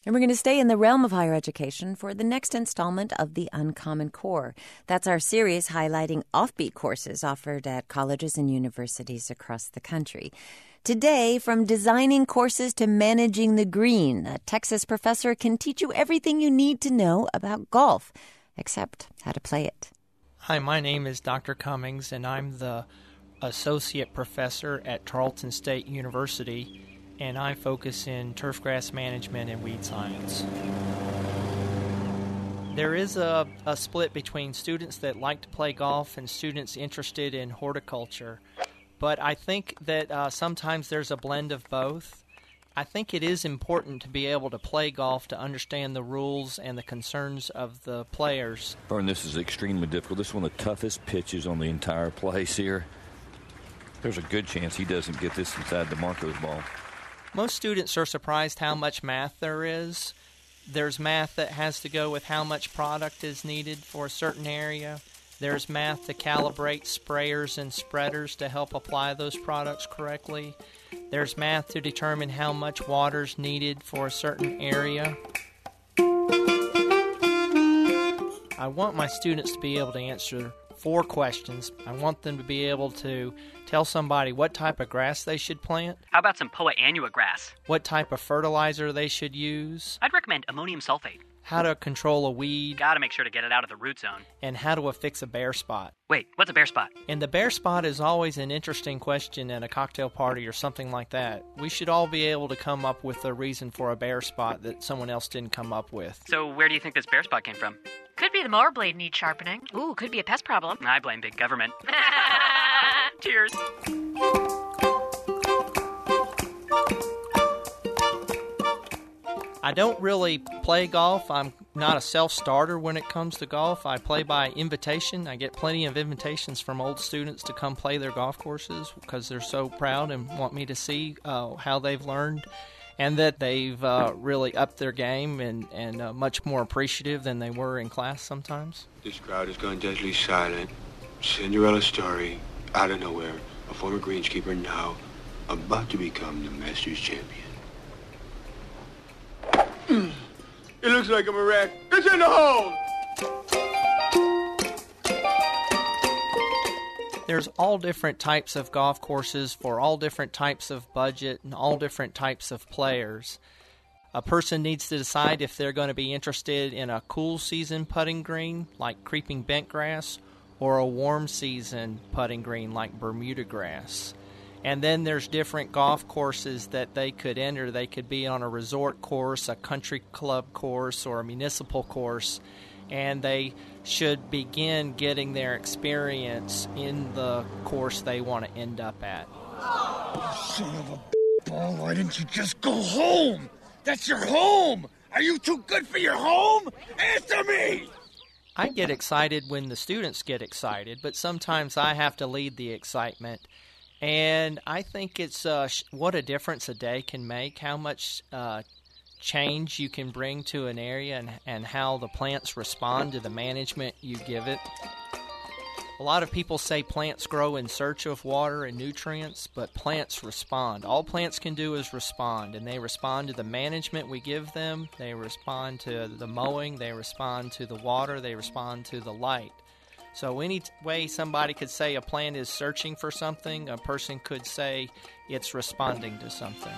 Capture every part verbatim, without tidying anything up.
And we're going to stay in the realm of higher education for the next installment of the Uncommon Core. That's our series highlighting offbeat courses offered at colleges and universities across the country. Today, from designing courses to managing the green, a Texas professor can teach you everything you need to know about golf, except how to play it. Hi, my name is Doctor Cummings, and I'm the associate professor at Tarleton State University, and I focus in turfgrass management and weed science. There is a, a split between students that like to play golf and students interested in horticulture, but I think that uh, sometimes there's a blend of both. I think it is important to be able to play golf to understand the rules and the concerns of the players. Vern, this is extremely difficult. This is one of the toughest pitches on the entire place here. There's a good chance he doesn't get this inside the Marco's ball. Most students are surprised how much math there is. There's math that has to go with how much product is needed for a certain area. There's math to calibrate sprayers and spreaders to help apply those products correctly. There's math to determine how much water is needed for a certain area. I want my students to be able to answer four questions. I want them to be able to tell somebody what type of grass they should plant. How about some Poa annua grass? What type of fertilizer they should use. I'd recommend ammonium sulfate. How to control a weed. Gotta make sure to get it out of the root zone. And how to affix a bare spot. Wait, what's a bare spot? And the bare spot is always an interesting question at a cocktail party or something like that. We should all be able to come up with a reason for a bare spot that someone else didn't come up with. So where do you think this bare spot came from? Could be the mower blade needs sharpening. Ooh, could be a pest problem. I blame big government. Cheers. I don't really play golf. I'm not a self-starter when it comes to golf. I play by invitation. I get plenty of invitations from old students to come play their golf courses because they're so proud and want me to see uh, how they've learned and that they've uh, really upped their game and, and uh, much more appreciative than they were in class sometimes. This crowd has gone deadly silent. Cinderella story, out of nowhere. A former greenskeeper now about to become the Masters champion. It looks like I'm a wreck. It's in the hole! There's all different types of golf courses for all different types of budget and all different types of players. A person needs to decide if they're going to be interested in a cool season putting green like creeping bent grass or a warm season putting green like Bermuda grass. And then there's different golf courses that they could enter. They could be on a resort course, a country club course, or a municipal course. And they should begin getting their experience in the course they want to end up at. Son of a ball, why didn't you just go home? That's your home! Are you too good for your home? Answer me! I get excited when the students get excited, but sometimes I have to lead the excitement. And I think it's uh, sh- what a difference a day can make, how much uh, change you can bring to an area and, and how the plants respond to the management you give it. A lot of people say plants grow in search of water and nutrients, but plants respond. All plants can do is respond, and they respond to the management we give them. They respond to the mowing. They respond to the water. They respond to the light. So any way somebody could say a plant is searching for something, a person could say it's responding to something.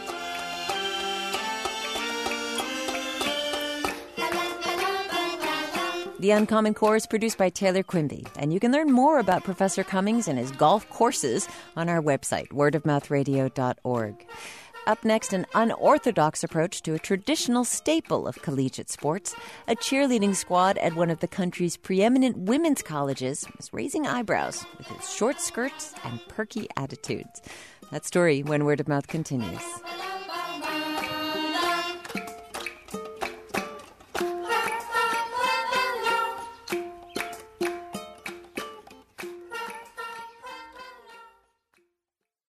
The Uncommon Core is produced by Taylor Quimby, and you can learn more about Professor Cummings and his golf courses on our website, word of mouth radio dot org. Up next, an unorthodox approach to a traditional staple of collegiate sports. A cheerleading squad at one of the country's preeminent women's colleges is raising eyebrows with its short skirts and perky attitudes. That story when Word of Mouth continues.